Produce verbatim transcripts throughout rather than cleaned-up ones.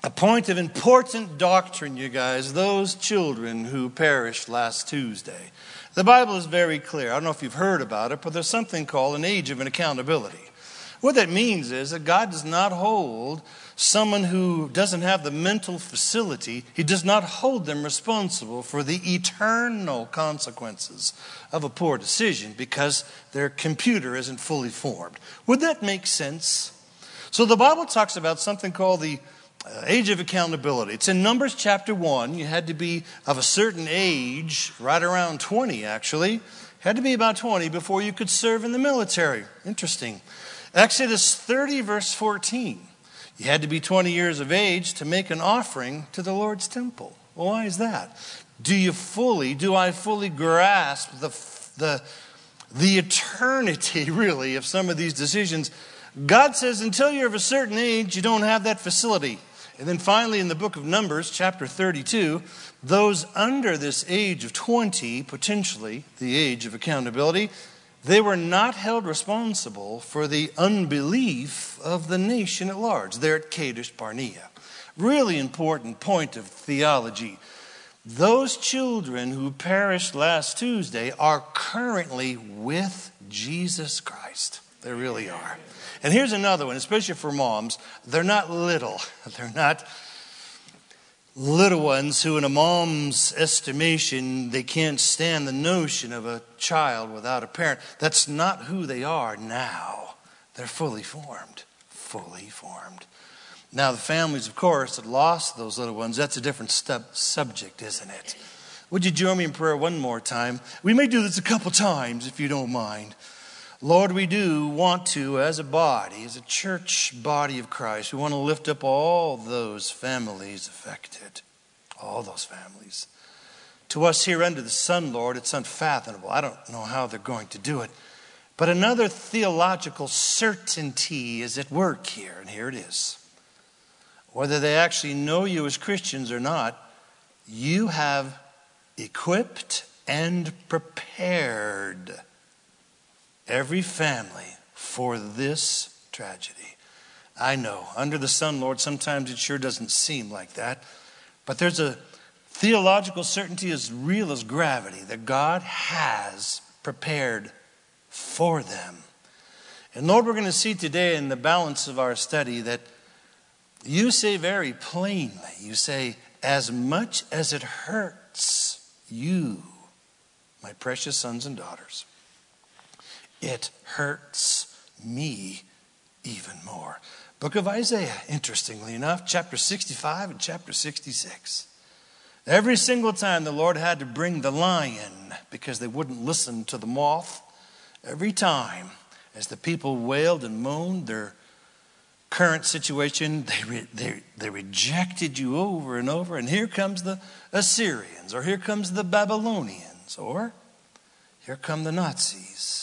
A point of important doctrine, you guys, those children who perished last Tuesday. The Bible is very clear. I don't know if you've heard about it, but there's something called an age of accountability. What that means is that God does not hold someone who doesn't have the mental facility, He does not hold them responsible for the eternal consequences of a poor decision because their computer isn't fully formed. Would that make sense? So the Bible talks about something called the Uh, age of accountability. It's in Numbers chapter one. You had to be of a certain age, right around twenty actually. Had to be about twenty before you could serve in the military. Interesting. Exodus thirty verse fourteen. You had to be twenty years of age to make an offering to the Lord's temple. Well, why is that? Do you fully, do I fully grasp the, the, the eternity really of some of these decisions? God says until you're of a certain age, you don't have that facility. And then finally in the book of Numbers, chapter thirty-two, those under this age of twenty, potentially the age of accountability, they were not held responsible for the unbelief of the nation at large. They're at Kadesh Barnea. Really important point of theology. Those children who perished last Tuesday are currently with Jesus Christ. They really are. And here's another one, especially for moms. They're not little. They're not little ones who, in a mom's estimation, they can't stand the notion of a child without a parent. That's not who they are now. They're fully formed. Fully formed. Now, the families, of course, that lost those little ones, that's a different step, subject, isn't it? Would you join me in prayer one more time? We may do this a couple times, if you don't mind. Lord, we do want to, as a body, as a church body of Christ, we want to lift up all those families affected. All those families. To us here under the sun, Lord, it's unfathomable. I don't know how they're going to do it. But another theological certainty is at work here, and here it is. Whether they actually know you as Christians or not, you have equipped and prepared every family for this tragedy. I know, under the sun, Lord, sometimes it sure doesn't seem like that. But there's a theological certainty as real as gravity that God has prepared for them. And Lord, we're going to see today in the balance of our study that you say very plainly, you say, as much as it hurts you, my precious sons and daughters, it hurts me even more. Book of Isaiah, interestingly enough, chapter sixty-five and chapter sixty-six. Every single time the Lord had to bring the lion because they wouldn't listen to the moth, every time as the people wailed and moaned their current situation, they, re, they, they rejected you over and over. And here comes the Assyrians, or here comes the Babylonians, or here come the Nazis.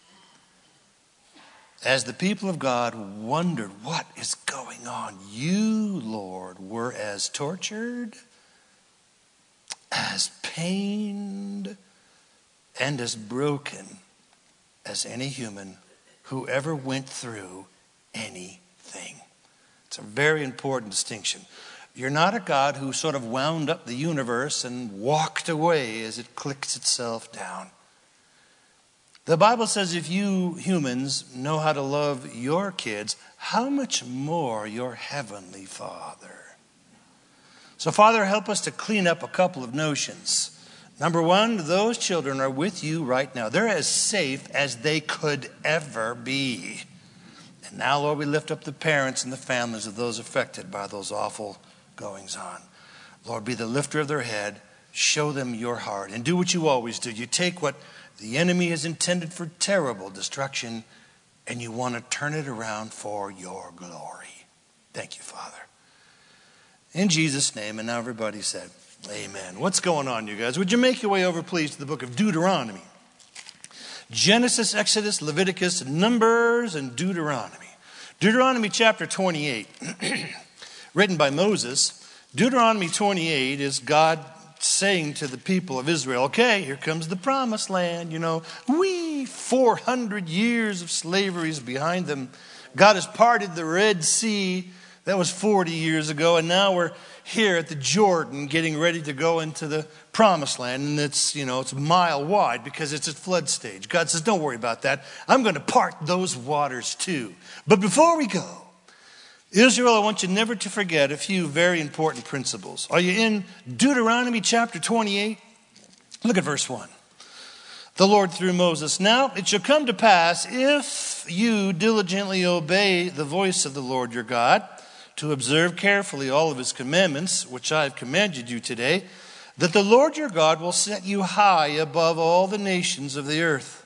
As the people of God wondered what is going on, you, Lord, were as tortured, as pained, and as broken as any human who ever went through anything. It's a very important distinction. You're not a God who sort of wound up the universe and walked away as it clicks itself down. The Bible says if you humans know how to love your kids, how much more your heavenly Father? So, Father, help us to clean up a couple of notions. Number one, those children are with you right now. They're as safe as they could ever be. And now, Lord, we lift up the parents and the families of those affected by those awful goings on. Lord, be the lifter of their head. Show them your heart. And do what you always do. You take what the enemy has intended for terrible destruction, and you want to turn it around for your glory. Thank you, Father. In Jesus' name, and now everybody said, amen. What's going on, you guys? Would you make your way over, please, to the book of Deuteronomy? Genesis, Exodus, Leviticus, Numbers, and Deuteronomy. Deuteronomy chapter twenty-eight, written by Moses. Deuteronomy twenty-eight is God saying to the people of Israel, okay, here comes the promised land. You know, we four hundred years of slavery is behind them. God has parted the Red Sea. That was forty years ago, and now we're here at the Jordan getting ready to go into the promised land, and it's, you know, it's a mile wide because it's at flood stage. God says, don't worry about that. I'm going to part those waters too. But before we go, Israel, I want you never to forget a few very important principles. Are you in Deuteronomy chapter twenty-eight? Look at verse one. The Lord through Moses, now it shall come to pass, if you diligently obey the voice of the Lord your God, to observe carefully all of his commandments, which I have commanded you today, that the Lord your God will set you high above all the nations of the earth.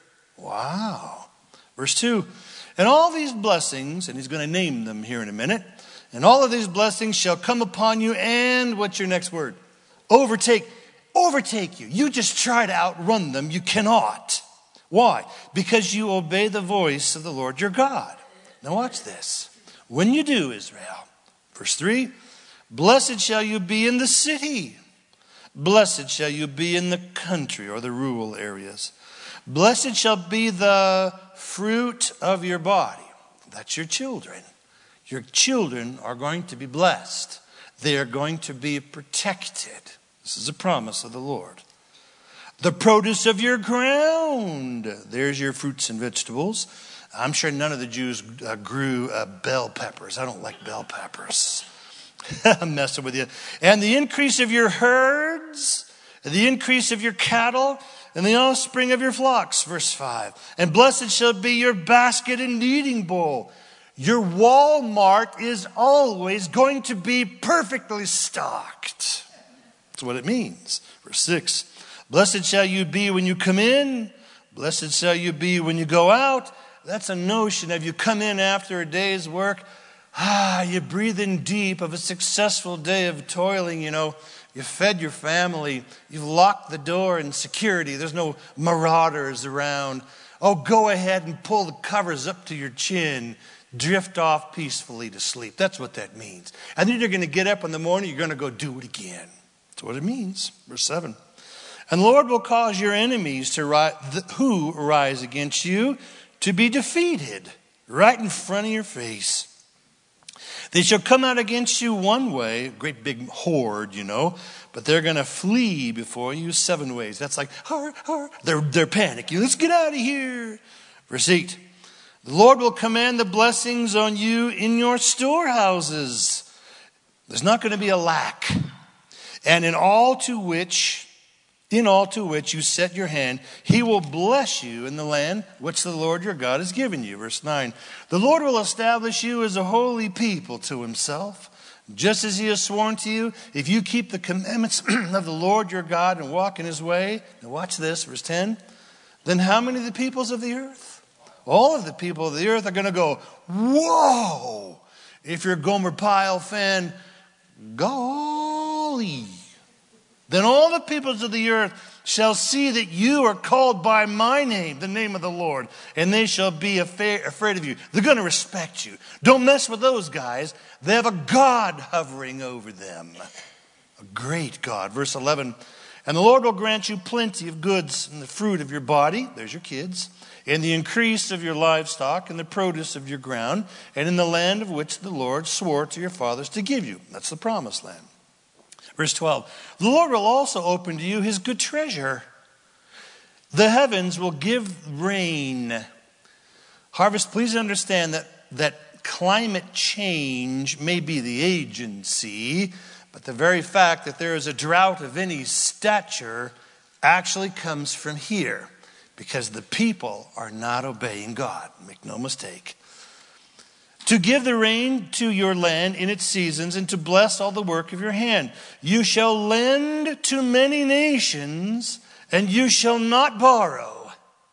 Wow. Verse two, and all these blessings, and he's going to name them here in a minute, and all of these blessings shall come upon you, and what's your next word? Overtake. Overtake you. You just try to outrun them. You cannot. Why? Because you obey the voice of the Lord your God. Now watch this. When you do, Israel, verse three, blessed shall you be in the city. Blessed shall you be in the country or the rural areas. Blessed shall be the fruit of your body. That's your children. Your children are going to be blessed. They are going to be protected. This is a promise of the Lord. The produce of your ground. There's your fruits and vegetables. I'm sure none of the Jews uh, grew uh, bell peppers. I don't like bell peppers. I'm messing with you. And the increase of your herds, the increase of your cattle, and the offspring of your flocks. Verse five. And blessed shall be your basket and kneading bowl. Your Walmart is always going to be perfectly stocked. That's what it means. Verse six, blessed shall you be when you come in. Blessed shall you be when you go out. That's a notion of you come in after a day's work. Ah, you breathe in deep of a successful day of toiling, you know. You fed your family. You've locked the door in security. There's no marauders around. Oh, go ahead and pull the covers up to your chin. Drift off peacefully to sleep. That's what that means. And then you're going to get up in the morning. You're going to go do it again. That's what it means. Verse seven. And the Lord will cause your enemies to rise, who rise against you to be defeated right in front of your face. They shall come out against you one way, great big horde, you know, but they're going to flee before you seven ways. That's like, har, har. They're, they're panicking. Let's get out of here. Verse eight. The Lord will command the blessings on you in your storehouses. There's not going to be a lack. And in all to which, in all to which you set your hand, he will bless you in the land which the Lord your God has given you. Verse nine, the Lord will establish you as a holy people to himself, just as he has sworn to you. If you keep the commandments of the Lord your God and walk in his way, now watch this, verse ten, then how many of the peoples of the earth? All of the people of the earth are going to go, whoa! If you're a Gomer Pyle fan, golly. Then all the peoples of the earth shall see that you are called by my name, the name of the Lord, and they shall be afraid of you. They're going to respect you. Don't mess with those guys. They have a God hovering over them. A great God. Verse eleven, and the Lord will grant you plenty of goods in the fruit of your body. There's your kids. In the increase of your livestock and the produce of your ground, and in the land of which the Lord swore to your fathers to give you. That's the promised land. Verse twelve, the Lord will also open to you his good treasure. The heavens will give rain. Harvest, please understand that, that climate change may be the agency, but the very fact that there is a drought of any stature actually comes from here. Because the people are not obeying God. Make no mistake. To give the rain to your land in its seasons and to bless all the work of your hand. You shall lend to many nations and you shall not borrow.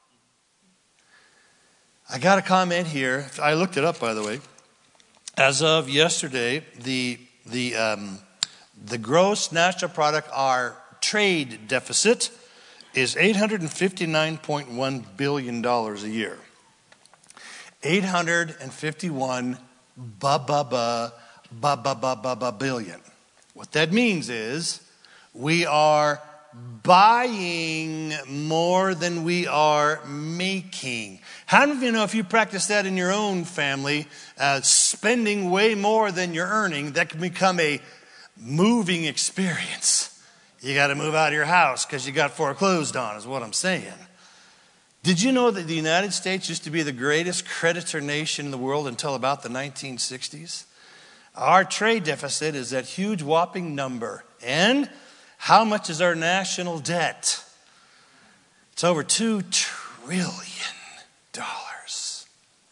I got a comment here. I looked it up, by the way. As of yesterday, the, the, um, the gross national product, our trade deficit, is eight hundred fifty-nine point one billion dollars a year. eight hundred fifty-one ba ba ba ba ba ba ba ba billion. What that means is we are buying more than we are making. How many of you know if you practice that in your own family, uh, spending way more than you're earning, that can become a moving experience. You got to move out of your house because you got foreclosed on, is what I'm saying. Did you know that the United States used to be the greatest creditor nation in the world until about the nineteen sixties? Our trade deficit is that huge whopping number. And how much is our national debt? It's over two trillion dollars.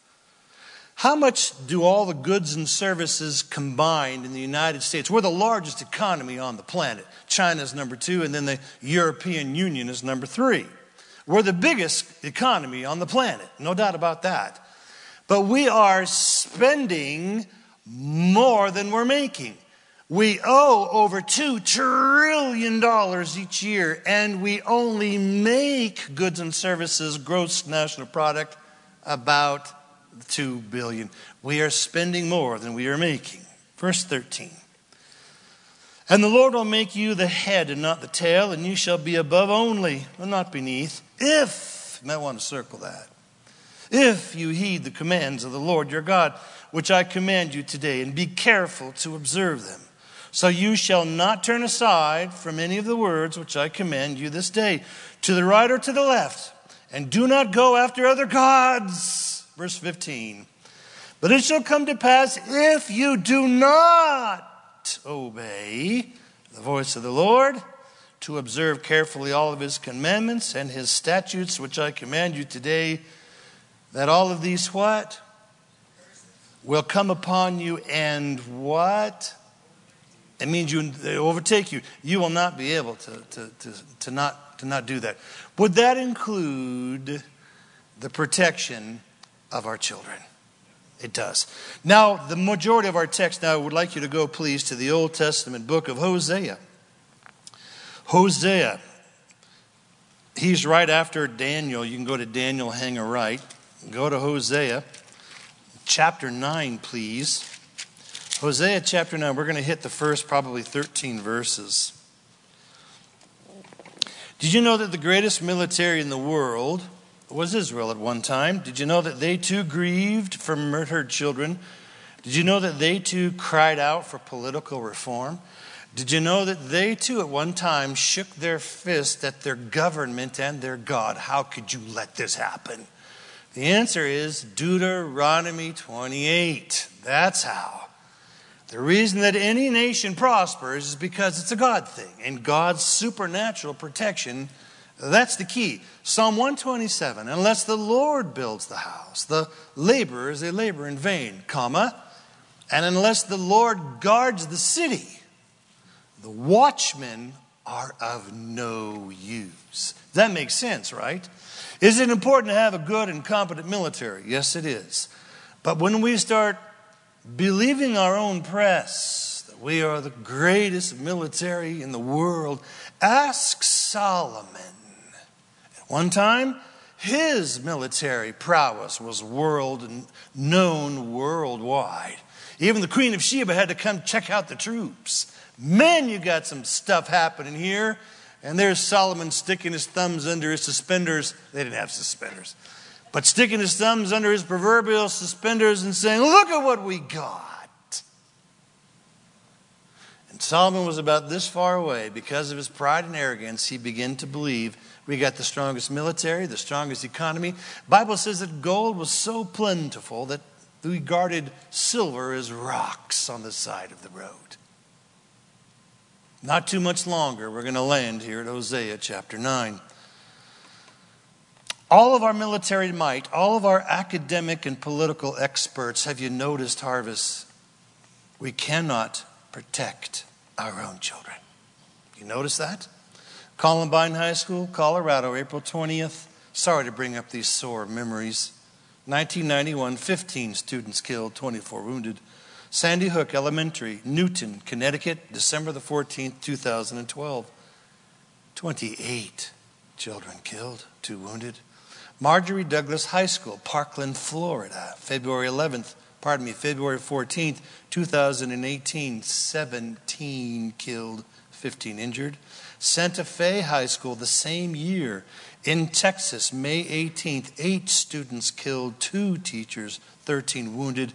How much do all the goods and services combined in the United States? We're the largest economy on the planet. China's number two, and then the European Union is number three. We're the biggest economy on the planet, no doubt about that. But we are spending more than we're making. We owe over two trillion dollars each year, and we only make goods and services, gross national product, about two billion dollars. We are spending more than we are making. Verse thirteen. And the Lord will make you the head and not the tail, and you shall be above only, and not beneath, if, you might want to circle that, if you heed the commands of the Lord your God, which I command you today, and be careful to observe them. So you shall not turn aside from any of the words which I command you this day, to the right or to the left, and do not go after other gods. Verse fifteen. But it shall come to pass, if you do not obey the voice of the Lord, to observe carefully all of his commandments and his statutes, which I command you today, that all of these what? Will come upon you and what? It means you they overtake you. You will not be able to, to, to, to, not, to not do that. Would that include the protection of our children? It does. Now, the majority of our text now, I would like you to go, please, to the Old Testament book of Hosea. Hosea. He's right after Daniel. You can go to Daniel, hang a right. Go to Hosea. Chapter nine, please. Hosea chapter nine. We're going to hit the first probably thirteen verses. Did you know that the greatest military in the world was Israel at one time? Did you know that they too grieved for murdered children? Did you know that they too cried out for political reform? Did you know that they too at one time shook their fist at their government and their God? How could you let this happen? The answer is Deuteronomy twenty-eight. That's how. The reason that any nation prospers is because it's a God thing. And God's supernatural protection, that's the key. Psalm one twenty-seven, unless the Lord builds the house, the laborers, they labor in vain, comma, and unless the Lord guards the city, the watchmen are of no use. That makes sense, right? Is it important to have a good and competent military? Yes, it is. But when we start believing our own press that we are the greatest military in the world, ask Solomon. At one time, his military prowess was world known worldwide. Even the Queen of Sheba had to come check out the troops. Man, you got some stuff happening here. And there's Solomon sticking his thumbs under his suspenders. They didn't have suspenders. But sticking his thumbs under his proverbial suspenders and saying, look at what we got. And Solomon was about this far away. Because of his pride and arrogance, he began to believe we got the strongest military, the strongest economy. The Bible says that gold was so plentiful that we guarded silver as rocks on the side of the road. Not too much longer. We're going to land here at Hosea chapter nine. All of our military might, all of our academic and political experts, have you noticed, Harvest, we cannot protect our own children. You notice that? Columbine High School, Colorado, April twentieth. Sorry to bring up these sore memories. nineteen ninety-one, fifteen students killed, twenty-four wounded. Sandy Hook Elementary, Newton, Connecticut, December the fourteenth, two thousand twelve. twenty-eight children killed, two wounded. Marjorie Douglas High School, Parkland, Florida, February eleventh, pardon me, February fourteenth, two thousand eighteen, seventeen killed, fifteen injured. Santa Fe High School, the same year, in Texas, May eighteenth, eight students killed, two teachers, thirteen wounded.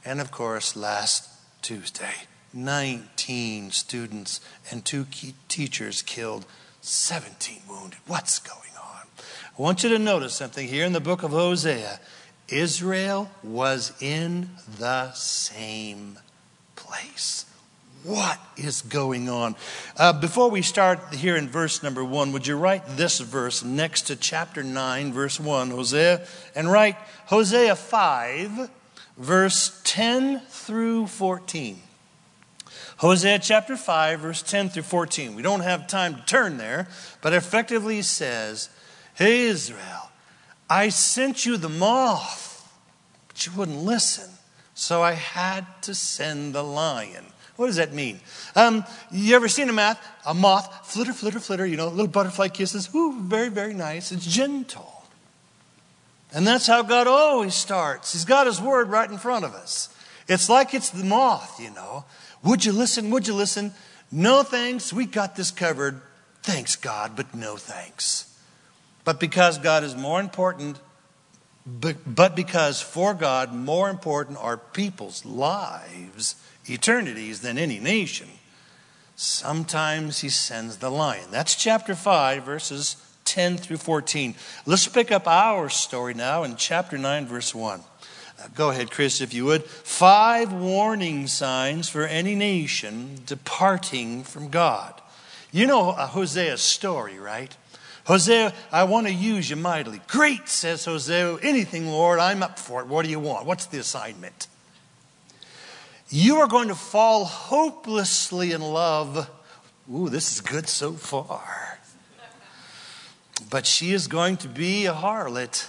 And of course, last Tuesday, nineteen students and two key teachers killed, seventeen wounded. What's going on? I want you to notice something here in the book of Hosea. Israel was in the same place. What is going on? Uh, before we start here in verse number one, would you write this verse next to chapter nine, verse one, Hosea, and write Hosea five, verse ten through fourteen. Hosea chapter five, verse ten through fourteen. We don't have time to turn there, but it effectively says, "Hey Israel, I sent you the moth, but you wouldn't listen, so I had to send the lion." What does that mean? Um, you ever seen a moth? A moth, flitter, flitter, flitter, you know, little butterfly kisses. Ooh, very, very nice. It's gentle. And that's how God always starts. He's got his word right in front of us. It's like it's the moth, you know. Would you listen? Would you listen? No thanks. We got this covered. Thanks, God, but no thanks. But because God is more important, but, but because for God, more important are people's lives, eternities, than any nation, sometimes he sends the lion. That's chapter five, verses ten through fourteen. Let's pick up our story now in chapter nine, verse one. Uh, go ahead, Chris, if you would. Five warning signs for any nation departing from God. You know uh, Hosea's story, right? Hosea, I want to use you mightily. Great, says Hosea. Anything, Lord, I'm up for it. What do you want? What's the assignment? You are going to fall hopelessly in love. Ooh, this is good so far. But she is going to be a harlot.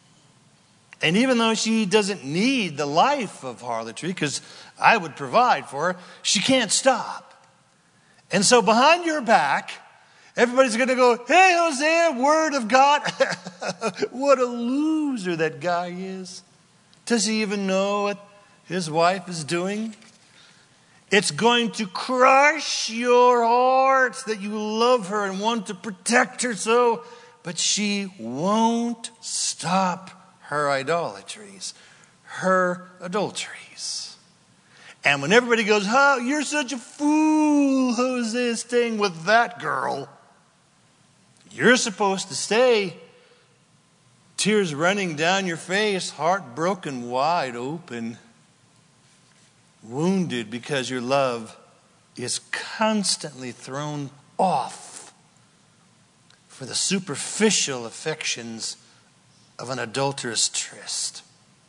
And even though she doesn't need the life of harlotry, because I would provide for her, she can't stop. And so behind your back, everybody's going to go, "Hey, Hosea, word of God." What a loser that guy is. Does he even know what his wife is doing? It's going to crush your heart that you love her and want to protect her so, but she won't stop her idolatries, her adulteries. And when everybody goes, "Oh, you're such a fool, Hosea, staying with that girl," you're supposed to stay, tears running down your face, heart broken wide open, wounded because your love is constantly thrown off for the superficial affections of an adulterous tryst.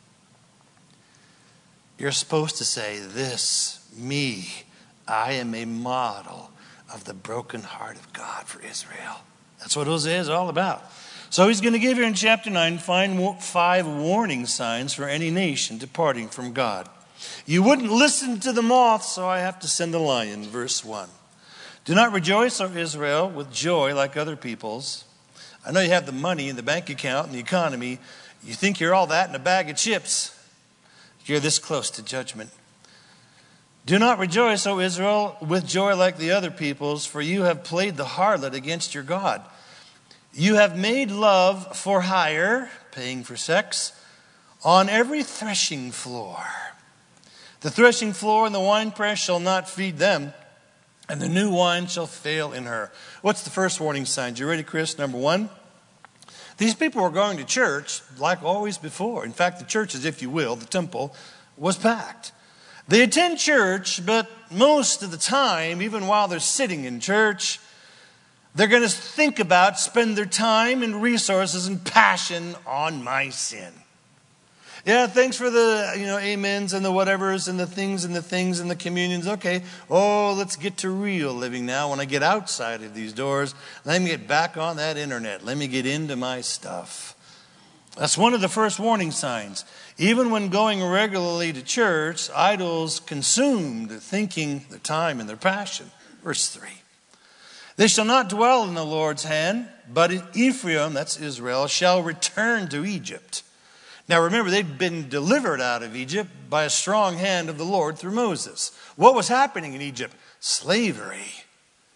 You're supposed to say, "This, me, I am a model of the broken heart of God for Israel." That's what Hosea is all about. So he's going to give here in chapter nine five warning signs for any nation departing from God. You wouldn't listen to the moth, so I have to send the lion. Verse one. Do not rejoice, O Israel, with joy like other peoples. I know you have the money in the bank account and the economy. You think you're all that in a bag of chips. You're this close to judgment. Do not rejoice, O Israel, with joy like the other peoples, for you have played the harlot against your God. You have made love for hire, paying for sex, on every threshing floor. The threshing floor and the winepress shall not feed them, and the new wine shall fail in her. What's the first warning sign? You ready, Chris? Number one. These people were going to church like always before. In fact, the churches, if you will, the temple, was packed. They attend church, but most of the time, even while they're sitting in church, they're going to think about, spend their time and resources and passion on my sin. Yeah, thanks for the, you know, amens and the whatevers and the things and the things and the communions. Okay, oh, let's get to real living now. When I get outside of these doors, let me get back on that internet. Let me get into my stuff. That's one of the first warning signs. Even when going regularly to church, idols consumed their thinking, their time, and their passion. Verse three. They shall not dwell in the Lord's hand, but Ephraim, that's Israel, shall return to Egypt. Now remember, they'd been delivered out of Egypt by a strong hand of the Lord through Moses. What was happening in Egypt? Slavery.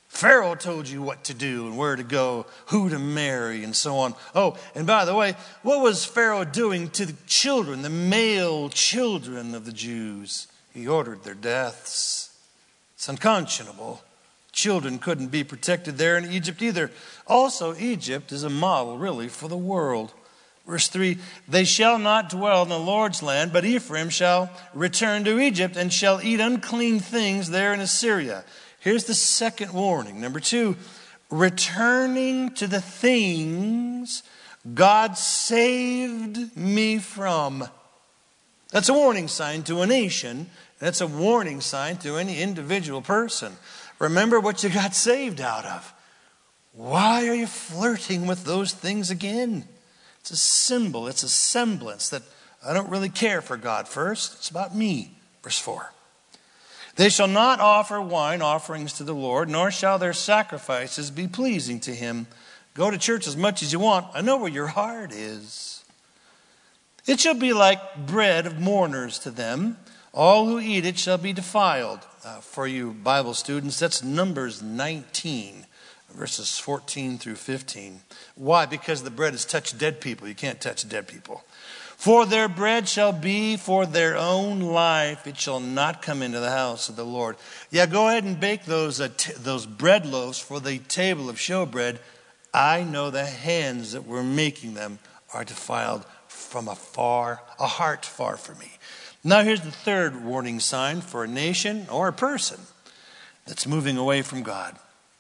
Pharaoh told you what to do and where to go, who to marry, and so on. Oh, and by the way, what was Pharaoh doing to the children, the male children of the Jews? He ordered their deaths. It's unconscionable. Children couldn't be protected there in Egypt either. Also, Egypt is a model, really, for the world. Verse three, they shall not dwell in the Lord's land, but Ephraim shall return to Egypt and shall eat unclean things there in Assyria. Here's the second warning. Number two, returning to the things God saved me from. That's a warning sign to a nation. That's a warning sign to any individual person. Remember what you got saved out of. Why are you flirting with those things again? It's a symbol. It's a semblance that I don't really care for God first. It's about me. Verse four. They shall not offer wine offerings to the Lord, nor shall their sacrifices be pleasing to him. Go to church as much as you want. I know where your heart is. It shall be like bread of mourners to them. All who eat it shall be defiled. Uh, for you Bible students, that's Numbers nineteen, verses fourteen through fifteen. Why? Because the bread has touched dead people. You can't touch dead people. For their bread shall be for their own life. It shall not come into the house of the Lord. Yeah, go ahead and bake those, uh, t- those bread loaves for the table of showbread. I know the hands that were making them are defiled from afar, a heart far from me. Now here's the third warning sign for a nation or a person that's moving away from God.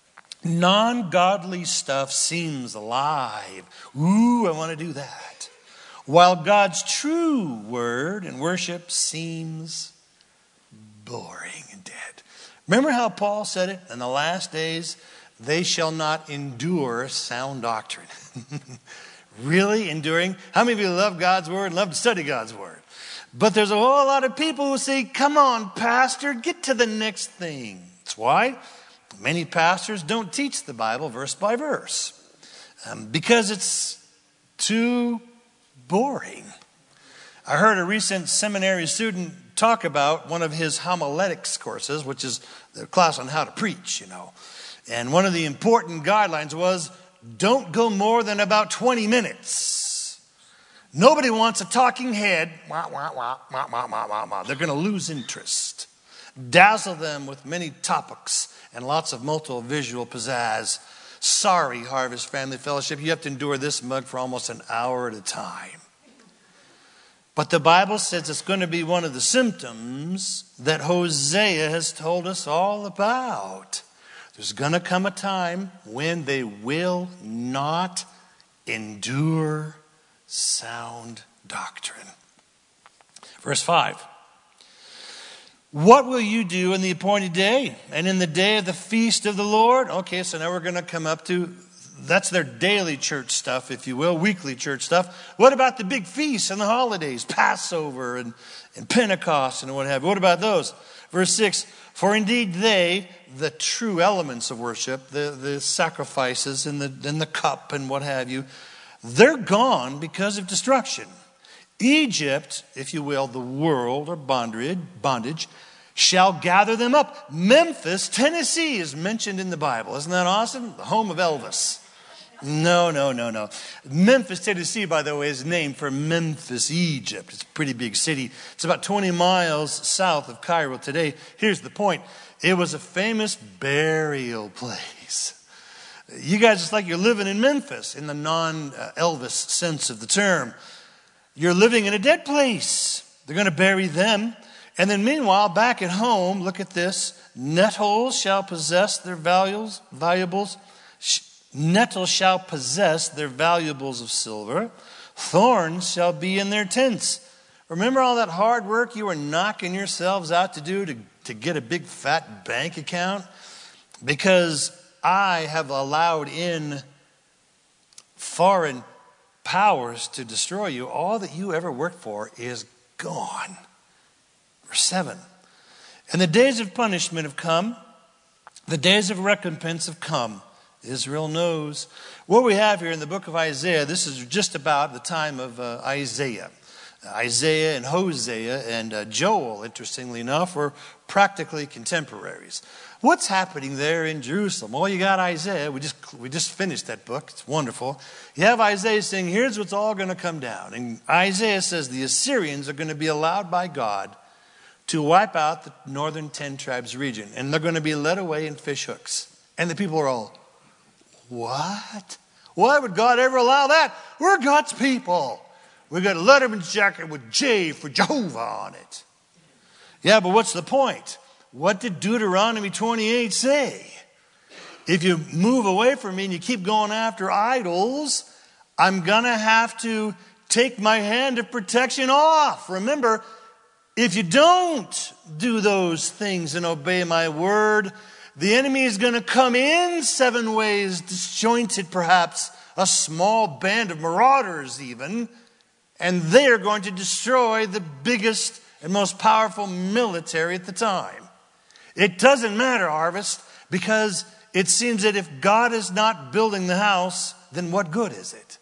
Non-godly stuff seems alive. Ooh, I want to do that. While God's true word and worship seems boring and dead. Remember how Paul said it? In the last days, they shall not endure sound doctrine. Really? Enduring? How many of you love God's word and love to study God's word? But there's a whole lot of people who say, come on, pastor, get to the next thing. That's why many pastors don't teach the Bible verse by verse. Um, because it's too boring. I heard a recent seminary student talk about one of his homiletics courses, which is the class on how to preach, you know. And one of the important guidelines was, don't go more than about twenty minutes. Nobody wants a talking head. Wah, wah, wah, wah, wah, wah, wah, wah. They're going to lose interest. Dazzle them with many topics and lots of multiple visual pizzazz. Sorry, Harvest Family Fellowship, you have to endure this mug for almost an hour at a time. But the Bible says it's going to be one of the symptoms that Hosea has told us all about. There's going to come a time when they will not endure sound doctrine. Verse five. What will you do in the appointed day and in the day of the feast of the Lord? Okay, so now we're going to come up to, that's their daily church stuff, if you will, weekly church stuff. What about the big feasts and the holidays, Passover and, and Pentecost and what have you? What about those? Verse six, for indeed they, the true elements of worship, the, the sacrifices and the, and the cup and what have you, they're gone because of destruction. Egypt, if you will, the world or bondage, bondage, shall gather them up. Memphis, Tennessee is mentioned in the Bible. Isn't that awesome? The home of Elvis. No, no, no, no. Memphis, Tennessee, by the way, is named for Memphis, Egypt. It's a pretty big city. It's about twenty miles south of Cairo today. Here's the point. It was a famous burial place. You guys, it's like you're living in Memphis in the non-Elvis sense of the term. You're living in a dead place. They're going to bury them. And then meanwhile, back at home, look at this. Nettles shall possess their valuables. valuables. Nettles shall possess their valuables of silver. Thorns shall be in their tents. Remember all that hard work you were knocking yourselves out to do to, to get a big fat bank account? Because I have allowed in foreign powers to destroy you. All that you ever worked for is gone. Verse seven. And the days of punishment have come. The days of recompense have come. Israel knows. What we have here in the book of Isaiah, this is just about the time of uh, Isaiah. Isaiah and Hosea and uh, Joel, interestingly enough, were practically contemporaries. What's happening there in Jerusalem? Well, you got Isaiah. We just we just finished that book. It's wonderful. You have Isaiah saying, here's what's all going to come down. And Isaiah says the Assyrians are going to be allowed by God to wipe out the northern ten tribes region. And they're going to be led away in fish hooks. And the people are all, what? Why would God ever allow that? We're God's people. We got a Letterman's jacket with J for Jehovah on it. Yeah, but what's the point? What did Deuteronomy twenty-eight say? If you move away from me and you keep going after idols, I'm going to have to take my hand of protection off. Remember, if you don't do those things and obey my word, the enemy is going to come in seven ways, disjointed perhaps, a small band of marauders even, and they are going to destroy the biggest and most powerful military at the time. It doesn't matter, Harvest, because it seems that if God is not building the house, then what good is it?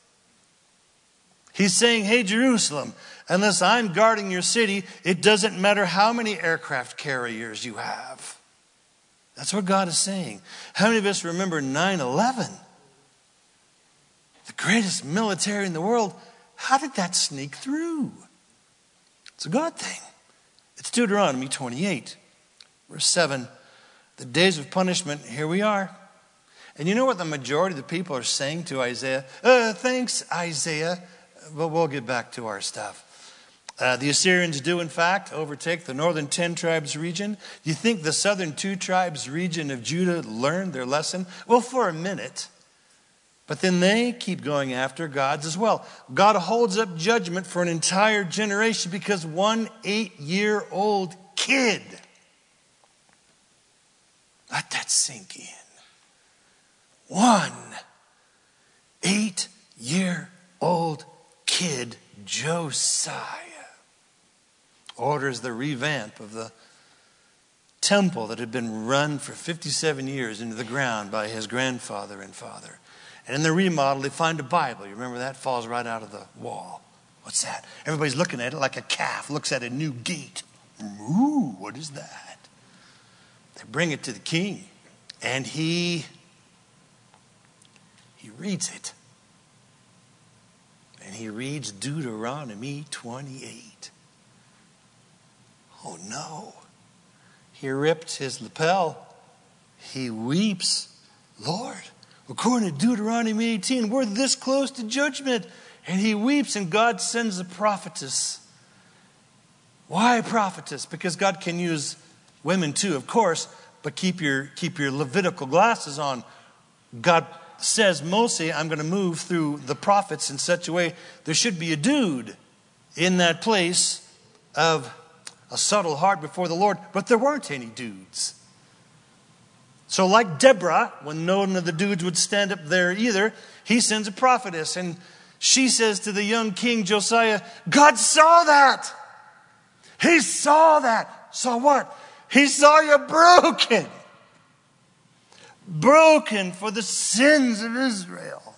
He's saying, hey, Jerusalem, unless I'm guarding your city, it doesn't matter how many aircraft carriers you have. That's what God is saying. How many of us remember nine eleven? The greatest military in the world. How did that sneak through? It's a God thing. It's Deuteronomy twenty-eight, verse seven. The days of punishment, here we are. And you know what the majority of the people are saying to Isaiah? Uh, thanks, Isaiah. But we'll get back to our stuff. Uh, the Assyrians do, in fact, overtake the northern ten tribes region. Do you think the southern two tribes region of Judah learned their lesson? Well, for a minute. But then they keep going after God's as well. God holds up judgment for an entire generation because one eight-year-old kid. Let that sink in. One eight-year-old kid, Josiah, orders the revamp of the temple that had been run for fifty-seven years into the ground by his grandfather and father. And in the remodel, they find a Bible. You remember that? Falls right out of the wall. What's that? Everybody's looking at it like a calf looks at a new gate. Ooh, what is that? They bring it to the king, and he, he reads it. And he reads Deuteronomy twenty-eight. Oh no. He ripped his lapel. He weeps. Lord, according to Deuteronomy eighteen, we're this close to judgment. And he weeps, and God sends a prophetess. Why a prophetess? Because God can use women too, of course, but keep your, keep your Levitical glasses on. God says, Moses, I'm going to move through the prophets in such a way there should be a dude in that place of a subtle heart before the Lord, but there weren't any dudes. So like Deborah, when none of the dudes would stand up there either, he sends a prophetess, and she says to the young king Josiah, God saw that. He saw that. Saw what? He saw you broken. Broken for the sins of Israel.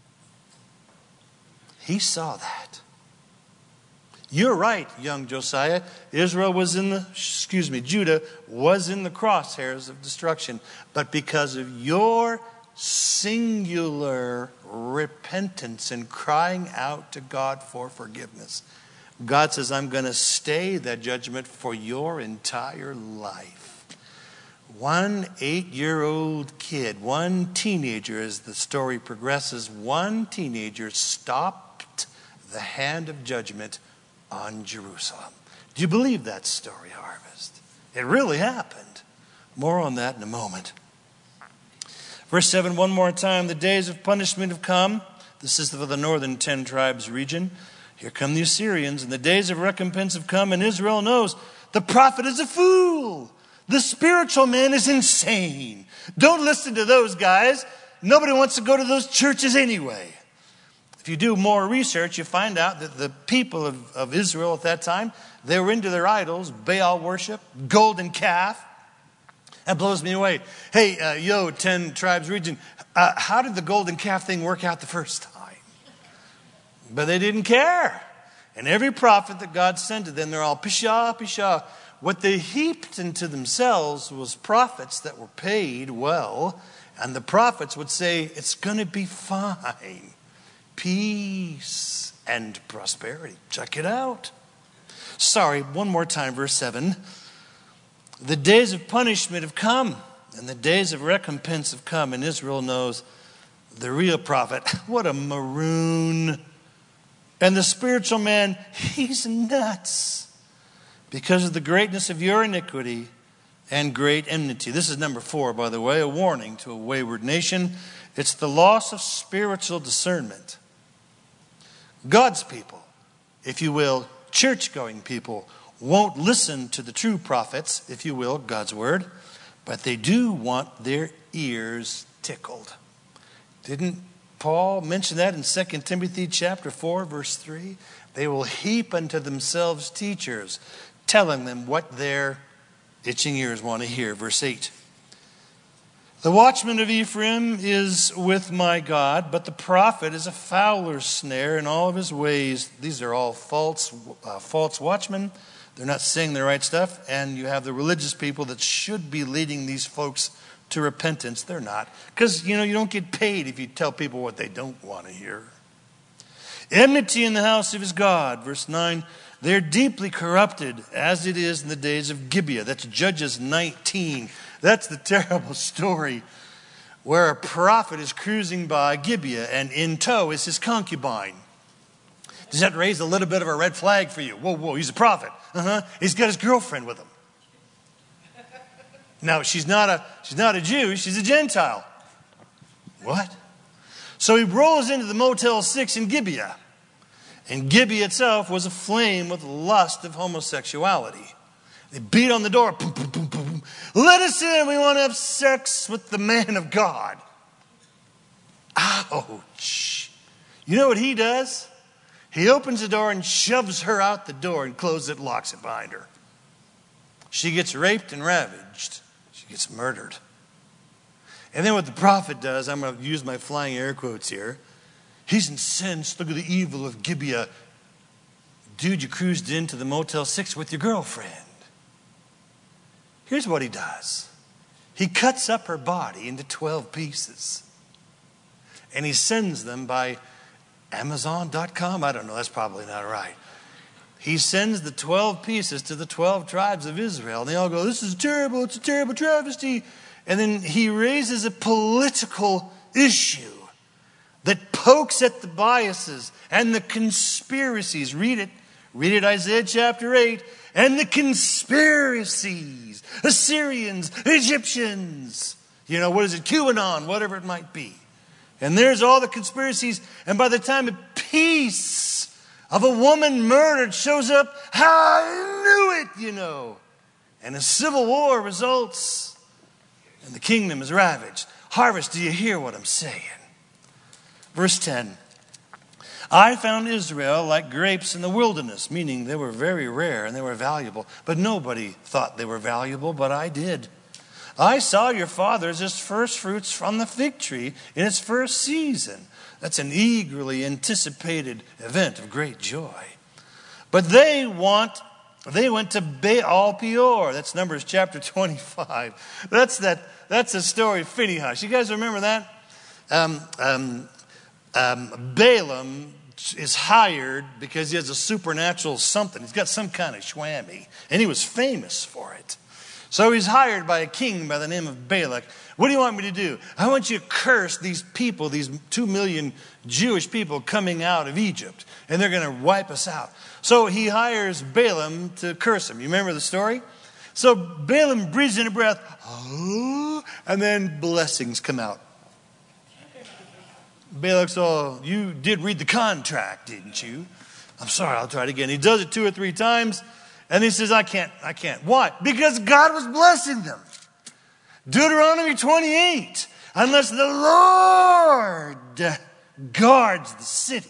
He saw that. You're right, young Josiah. Israel was in the, excuse me, Judah was in the crosshairs of destruction. But because of your singular repentance and crying out to God for forgiveness, God says, I'm going to stay that judgment for your entire life. One eight-year-old kid, one teenager, as the story progresses, one teenager stopped the hand of judgment on Jerusalem. Do you believe that story, Harvest? It really happened. More on that in a moment. Verse seven, one more time. The days of punishment have come. This is for the northern ten tribes region. Here come the Assyrians, and the days of recompense have come, and Israel knows the prophet is a fool. The spiritual man is insane. Don't listen to those guys. Nobody wants to go to those churches anyway. If you do more research, you find out that the people of, of Israel at that time, they were into their idols, Baal worship, golden calf. That blows me away. Hey, uh, yo, ten tribes region, uh, how did the golden calf thing work out the first time? But they didn't care. And every prophet that God sent to them, they're all pishah, pishah. What they heaped into themselves was prophets that were paid well. And the prophets would say, it's going to be fine. Peace and prosperity. Check it out. Sorry, one more time, verse seven. The days of punishment have come, and the days of recompense have come. And Israel knows the real prophet. What a maroon. And the spiritual man, he's nuts because of the greatness of your iniquity and great enmity. This is number four, by the way, a warning to a wayward nation. It's the loss of spiritual discernment. God's people, if you will, church-going people, won't listen to the true prophets, if you will, God's word, but they do want their ears tickled. Didn't Paul mention that in Second Timothy chapter four, verse three? They will heap unto themselves teachers, telling them what their itching ears want to hear. Verse eight. The watchman of Ephraim is with my God, but the prophet is a fowler's snare in all of his ways. These are all false, uh, false watchmen. They're not saying the right stuff. And you have the religious people that should be leading these folks to repentance. They're not. Because, you know, you don't get paid if you tell people what they don't want to hear. Enmity in the house of his God. Verse nine. They're deeply corrupted as it is in the days of Gibeah. That's Judges nineteen. That's the terrible story where a prophet is cruising by Gibeah and in tow is his concubine. Does that raise a little bit of a red flag for you? Whoa, whoa, he's a prophet. Uh-huh. He's got his girlfriend with him. Now, she's not a she's not a Jew, she's a Gentile. What? So he rolls into the Motel six in Gibeah. And Gibeah itself was aflame with lust of homosexuality. They beat on the door. Boom, boom, boom, boom. Let us in. We want to have sex with the man of God. Ouch. You know what he does? He opens the door and shoves her out the door and closes it, locks it behind her. She gets raped and ravaged. She gets murdered. And then what the prophet does, I'm going to use my flying air quotes here. He's incensed. Look at the evil of Gibeah. Dude, you cruised into the Motel six with your girlfriend. Here's what he does. He cuts up her body into twelve pieces. And he sends them by Amazon dot com. I don't know, that's probably not right. He sends the twelve pieces to the twelve tribes of Israel. And they all go, this is terrible, it's a terrible travesty. And then he raises a political issue that pokes at the biases and the conspiracies. Read it. Read it, Isaiah chapter eight. And the conspiracies. Assyrians, Egyptians. You know, what is it? QAnon, whatever it might be. And there's all the conspiracies. And by the time a piece of a woman murdered shows up, I knew it, you know. And a civil war results. And the kingdom is ravaged. Harvest, do you hear what I'm saying? Verse ten. I found Israel like grapes in the wilderness, meaning they were very rare and they were valuable. But nobody thought they were valuable, but I did. I saw your fathers as first fruits from the fig tree in its first season. That's an eagerly anticipated event of great joy. But they want, they went to Baal Peor. That's Numbers chapter twenty-five. That's that. That's the story of Phinehas. You guys remember that? Um, um, um, Balaam is hired because he has a supernatural something. He's got some kind of shwammy, and he was famous for it. So he's hired by a king by the name of Balak. What do you want me to do? I want you to curse these people, these two million Jewish people coming out of Egypt, and they're going to wipe us out. So he hires Balaam to curse them. You remember the story? So Balaam breathes in a breath, oh, and then blessings come out. Balak said, oh, you did read the contract, didn't you? I'm sorry, I'll try it again. He does it two or three times, and he says, I can't, I can't. Why? Because God was blessing them. Deuteronomy twenty-eight, unless the Lord guards the city.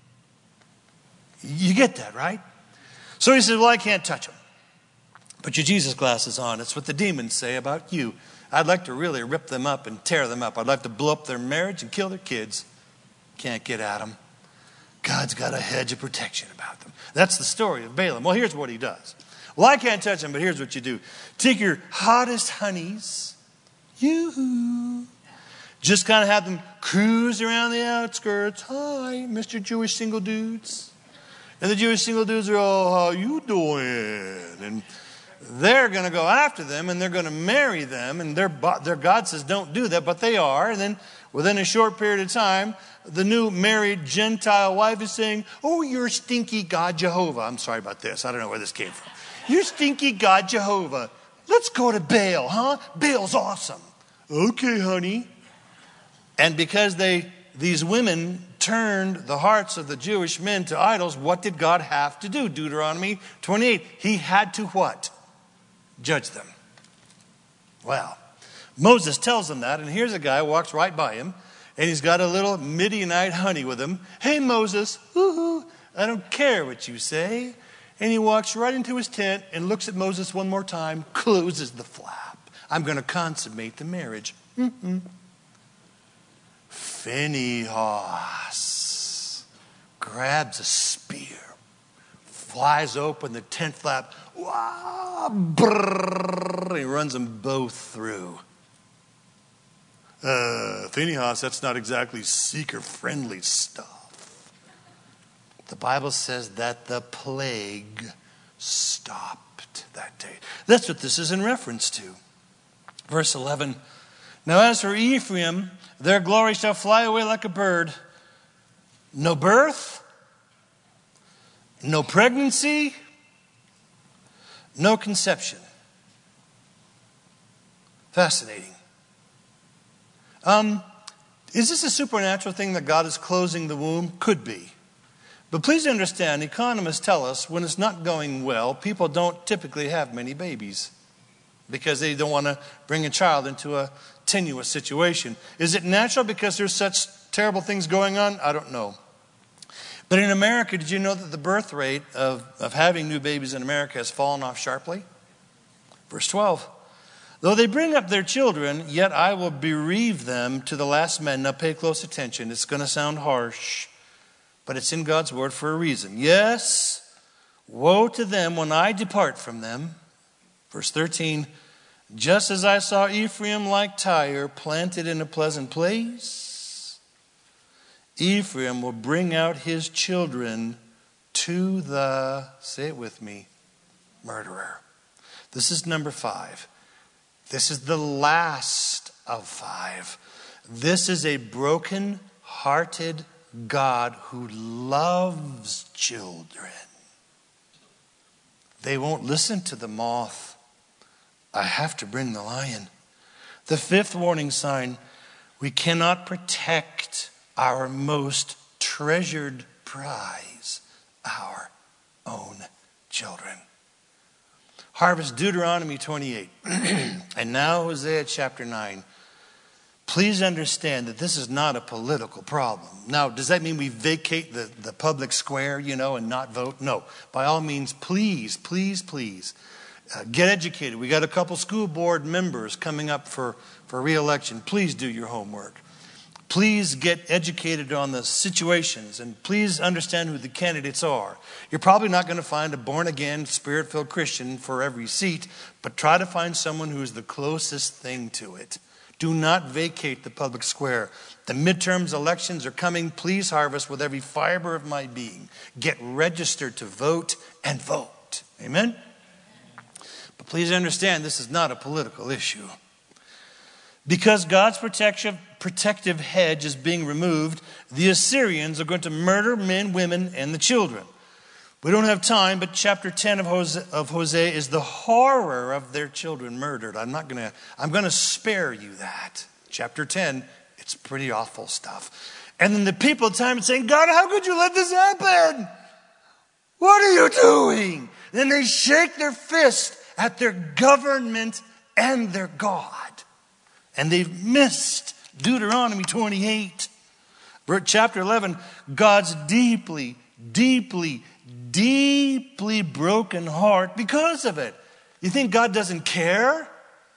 You get that, right? So he said, well, I can't touch them. Put your Jesus glasses on. It's what the demons say about you. I'd like to really rip them up and tear them up. I'd like to blow up their marriage and kill their kids. Can't get at them. God's got a hedge of protection about them. That's the story of Balaam. Well, here's what he does. Well, I can't touch them, but here's what you do. Take your hottest honeys, yoo-hoo, just kind of have them cruise around the outskirts. Hi, Mister Jewish single dudes. And the Jewish single dudes are all, how you doing? And they're going to go after them, and they're going to marry them. And their, their God says, don't do that, but they are. And then within a short period of time, the new married Gentile wife is saying, oh, you're stinky God Jehovah. I'm sorry about this. I don't know where this came from. You're stinky God Jehovah. Let's go to Baal, huh? Baal's awesome. Okay, honey. And because they, these women turned the hearts of the Jewish men to idols, what did God have to do? Deuteronomy twenty-eight. He had to what? Judge them. Well, Moses tells them that, and here's a guy who walks right by him, and he's got a little Midianite honey with him. Hey, Moses, woo-hoo, I don't care what you say. And he walks right into his tent and looks at Moses one more time, closes the flap. I'm going to consummate the marriage. Mm-mm. Phinehas grabs a spear, flies open the tent flap, wah, brrr, he runs them both through. Uh, Phinehas, that's not exactly seeker-friendly stuff. The Bible says that the plague stopped that day. That's what this is in reference to. Verse eleven. Now as for Ephraim, their glory shall fly away like a bird. No birth, no pregnancy, no conception. Fascinating. Um, is this a supernatural thing that God is closing the womb? Could be. But please understand, economists tell us when it's not going well, people don't typically have many babies because they don't want to bring a child into a tenuous situation. Is it natural because there's such terrible things going on? I don't know. But in America, did you know that the birth rate of, of having new babies in America has fallen off sharply? Verse twelve. Though they bring up their children, yet I will bereave them to the last man. Now pay close attention. It's going to sound harsh, but it's in God's word for a reason. Yes, woe to them when I depart from them. Verse thirteen. Just as I saw Ephraim like Tyre planted in a pleasant place, Ephraim will bring out his children to the, say it with me, murderer. This is number five. This is the last of five. This is a broken-hearted God who loves children. They won't listen to the moth. I have to bring the lion. The fifth warning sign, we cannot protect our most treasured prize, our own children. Harvest Deuteronomy twenty-eight. And now Hosea chapter nine. Please understand that this is not a political problem. Now, does that mean we vacate the, the public square, you know, and not vote? No. By all means, please, please, please. Uh, get educated. We got a couple school board members coming up for, for re-election. Please do your homework. Please get educated on the situations, and please understand who the candidates are. You're probably not going to find a born-again, spirit-filled Christian for every seat, but try to find someone who is the closest thing to it. Do not vacate the public square. The midterms elections are coming. Please harvest with every fiber of my being. Get registered to vote and vote. Amen? But please understand, this is not a political issue. Because God's protection, protective hedge is being removed, the Assyrians are going to murder men, women, and the children. We don't have time, but chapter ten of Hosea, of Hosea is the horror of their children murdered. I'm not going to, I'm going to spare you that. Chapter ten, it's pretty awful stuff. And then the people at the time are saying, God, how could you let this happen? What are you doing? Then they shake their fist at their government and their God. And they've missed Deuteronomy twenty-eight. Chapter eleven, God's deeply, deeply, deeply broken heart because of it. You think God doesn't care?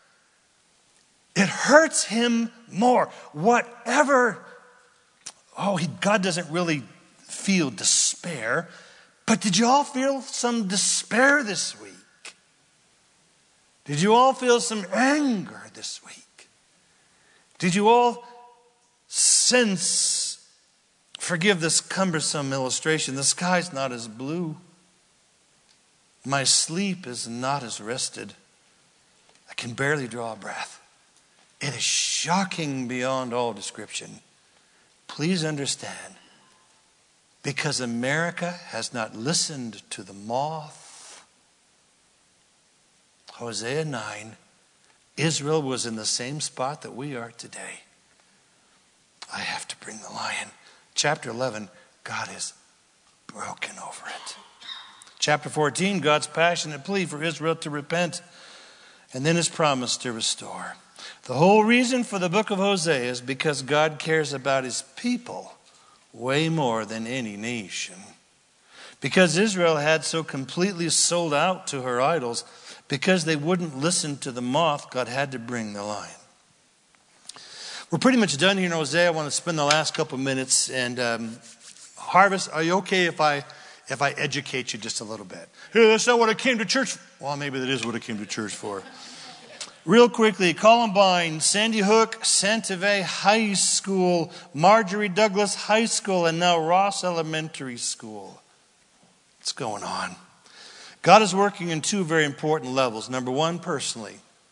It hurts him more. Whatever, oh, he, God doesn't really feel despair. But did you all feel some despair this week? Did you all feel some anger this week? Did you all sense, forgive this cumbersome illustration, the sky's not as blue. My sleep is not as rested. I can barely draw a breath. It is shocking beyond all description. Please understand, because America has not listened to the moth. Hosea nine, Israel was in the same spot that we are today. I have to bring the lion. Chapter eleven, God is broken over it. Chapter fourteen, God's passionate plea for Israel to repent, and then his promise to restore. The whole reason for the book of Hosea is because God cares about his people way more than any nation. Because Israel had so completely sold out to her idols, because they wouldn't listen to the moth, God had to bring the lion. We're pretty much done here in Hosea. I want to spend the last couple minutes. And um, Harvest, are you okay if I if I educate you just a little bit? Hey, that's not what I came to church for. Well, maybe that is what I came to church for. Real quickly, Columbine, Sandy Hook, Santa Fe High School, Marjorie Douglas High School, and now Ross Elementary School. What's going on? God is working in two very important levels. Number one, personally.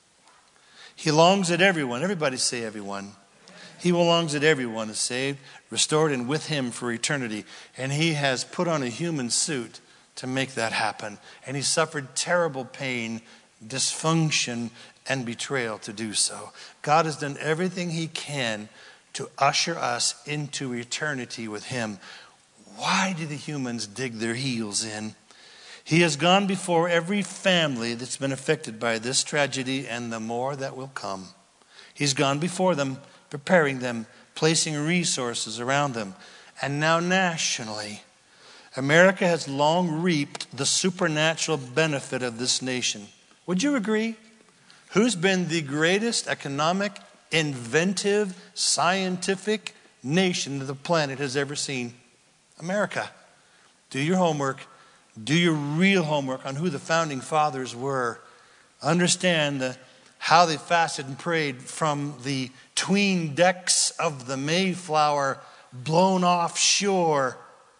He longs that everyone, everybody say everyone. He longs that everyone is saved, restored, and with him for eternity. And he has put on a human suit to make that happen. And he suffered terrible pain, dysfunction, and betrayal to do so. God has done everything he can to usher us into eternity with him. Why do the humans dig their heels in? He has gone before every family that's been affected by this tragedy and the more that will come. He's gone before them, preparing them, placing resources around them. And now nationally, America has long reaped the supernatural benefit of this nation. Would you agree? Who's been the greatest economic, inventive, scientific nation that the planet has ever seen? America. Do your homework. Do your real homework on who the founding fathers were. Understand the, how they fasted and prayed from the 'tween decks of the Mayflower blown offshore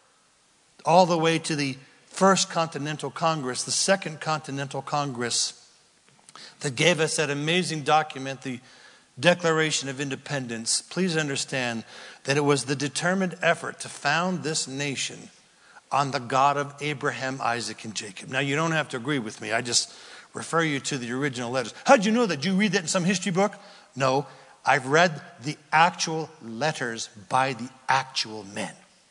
all the way to the First Continental Congress, the Second Continental Congress, that gave us that amazing document, the Declaration of Independence. Please understand that it was the determined effort to found this nation on the God of Abraham, Isaac, and Jacob. Now, you don't have to agree with me. I just refer you to the original letters. How'd you know that? Did you read that in some history book? No, I've read the actual letters by the actual men.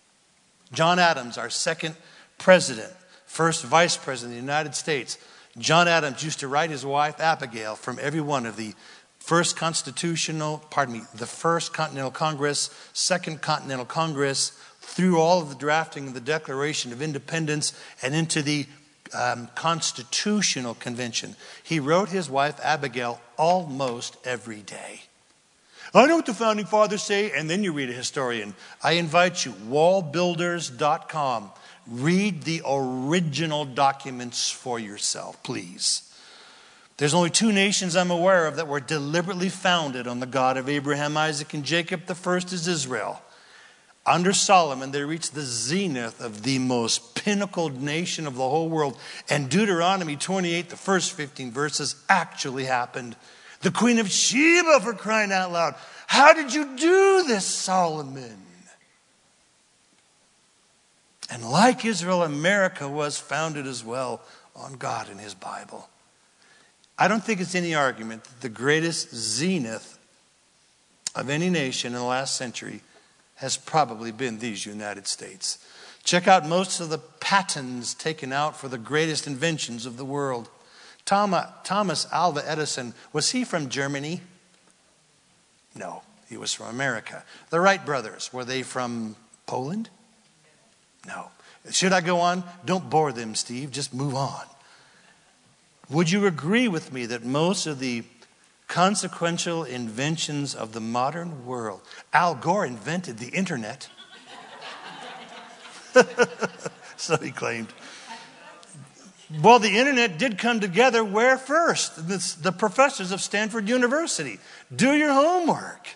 John Adams, our second president, first vice president of the United States, John Adams used to write his wife Abigail from every one of the First Constitutional, pardon me, the First Continental Congress, Second Continental Congress, through all of the drafting of the Declaration of Independence and into the um, Constitutional Convention. He wrote his wife Abigail almost every day. I know what the founding fathers say, and then you read a historian. I invite you, wall builders dot com. Read the original documents for yourself, please. There's only two nations I'm aware of that were deliberately founded on the God of Abraham, Isaac, and Jacob. The first is Israel. Under Solomon, they reached the zenith of the most pinnacled nation of the whole world. And Deuteronomy twenty-eight, the first fifteen verses, actually happened. The Queen of Sheba, for crying out loud. How did you do this, Solomon? And like Israel, America was founded as well on God and his Bible. I don't think it's any argument that the greatest zenith of any nation in the last century has probably been these United States. Check out most of the patents taken out for the greatest inventions of the world. Thomas Alva Edison, was he from Germany? No, he was from America. The Wright brothers, were they from Poland? No. Should I go on? Don't bore them, Steve. Just move on. Would you agree with me that most of the consequential inventions of the modern world, Al Gore invented the internet. So he claimed. Well, the internet did come together where first? The, the professors of Stanford University. Do your homework.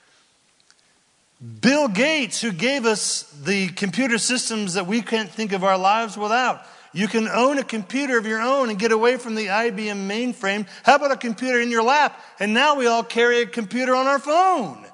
Bill Gates, who gave us the computer systems that we can't think of our lives without. You can own a computer of your own and get away from the I B M mainframe. How about a computer in your lap? And now we all carry a computer on our phone.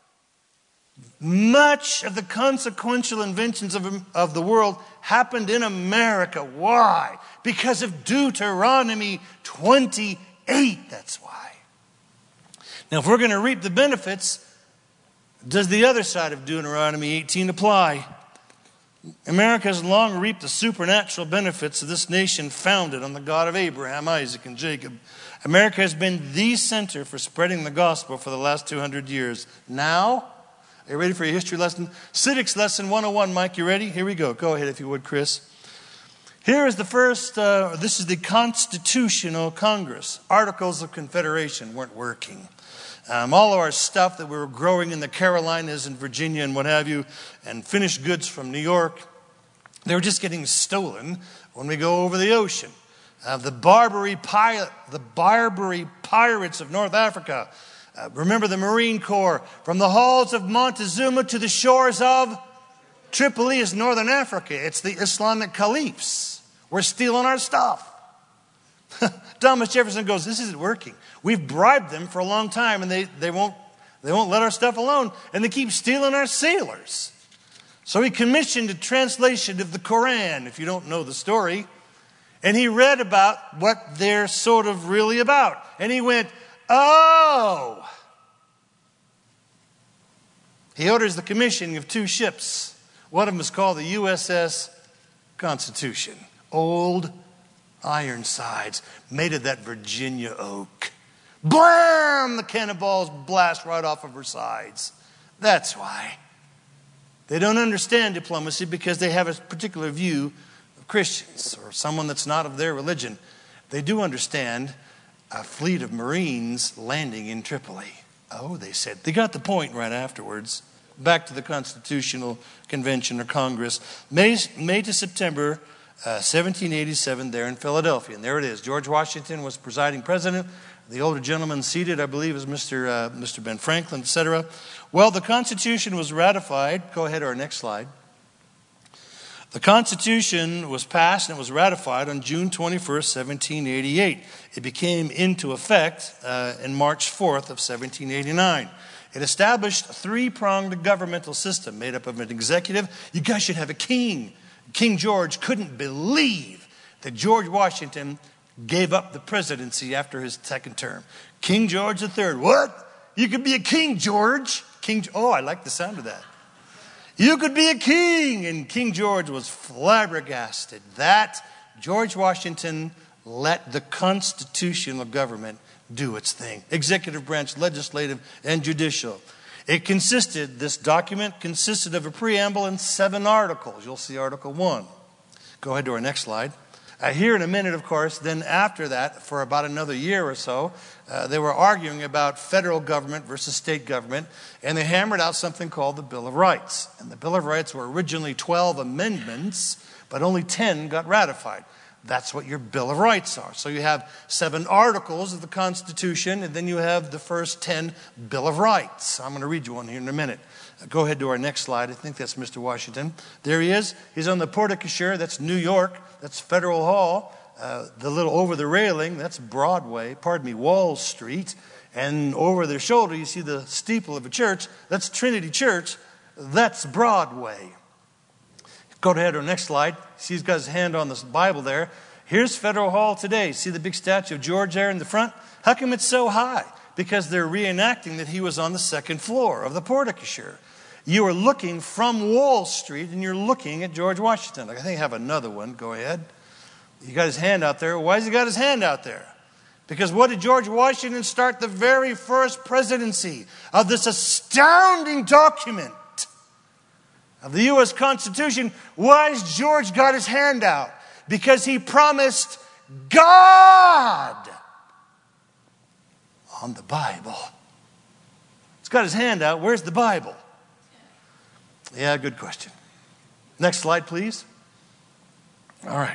Much of the consequential inventions of, of the world happened in America. Why? Because of Deuteronomy twenty-eight. That's why. Now, if we're going to reap the benefits, does the other side of Deuteronomy eighteen apply? America has long reaped the supernatural benefits of this nation founded on the God of Abraham, Isaac, and Jacob. America has been the center for spreading the gospel for the last two hundred years. Now, are you ready for your history lesson? Civics lesson one oh one, Mike, you ready? Here we go. Go ahead if you would, Chris. Here is the first, uh, this is the Constitutional Congress. Articles of Confederation weren't working. Um, all of our stuff that we were growing in the Carolinas and Virginia and what have you, and finished goods from New York, they were just getting stolen when we go over the ocean. Uh, the Barbary pilot, the Barbary pirates of North Africa. Uh, remember the Marine Corps. From the halls of Montezuma to the shores of Tripoli is Northern Africa. It's the Islamic caliphs. We're stealing our stuff. Thomas Jefferson goes, this isn't working. We've bribed them for a long time, and they, they won't they won't let our stuff alone, and they keep stealing our sailors. So he commissioned a translation of the Koran, if you don't know the story, and he read about what they're sort of really about. And he went, oh! He orders the commissioning of two ships. One of them is called the U S S Constitution. Old Ironsides, made of that Virginia oak. Blam! The cannonballs blast right off of her sides. That's why. They don't understand diplomacy because they have a particular view of Christians or someone that's not of their religion. They do understand a fleet of Marines landing in Tripoli. Oh, they said. They got the point right afterwards. Back to the Constitutional Convention or Congress. May, May to September Uh, seventeen eighty-seven there in Philadelphia. And there it is. George Washington was presiding president. The older gentleman seated, I believe, is Mister Uh, Mister Ben Franklin, et cetera. Well, the Constitution was ratified. Go ahead to our next slide. The Constitution was passed and it was ratified on June twenty-first, seventeen eighty-eight. It became into effect uh, in March fourth of seventeen eighty-nine. It established a three-pronged governmental system made up of an executive. You guys should have a king. King George couldn't believe that George Washington gave up the presidency after his second term. King George the Third. What? You could be a king, George. King. Oh, I like the sound of that. You could be a king. And King George was flabbergasted that George Washington let the constitutional government do its thing. Executive branch, legislative, and judicial. It consisted, this document consisted of a preamble and seven articles. You'll see Article one. Go ahead to our next slide. Uh, here in a minute, of course, then after that, for about another year or so, uh, they were arguing about federal government versus state government, and they hammered out something called the Bill of Rights. And the Bill of Rights were originally twelve amendments, but only ten got ratified. That's what your Bill of Rights are. So you have seven articles of the Constitution, and then you have the first ten Bill of Rights. I'm going to read you one here in a minute. Go ahead to our next slide. I think that's Mister Washington. There he is. He's on the porte-cochere. That's New York. That's Federal Hall. Uh, the little over the railing, that's Broadway. Pardon me, Wall Street. And over their shoulder, you see the steeple of a church. That's Trinity Church. That's Broadway. Go ahead to our next slide. See, he's got his hand on this Bible there. Here's Federal Hall today. See the big statue of George there in the front? How come it's so high? Because they're reenacting that he was on the second floor of the porte-cochere. You are looking from Wall Street and you're looking at George Washington. I think I have another one. Go ahead. He got his hand out there. Why has he got his hand out there? Because what did George Washington start the very first presidency of this astounding document of the U S Constitution? Why has George got his hand out? Because he promised God on the Bible. He's got his hand out. Where's the Bible? Yeah, good question. Next slide, please. All right.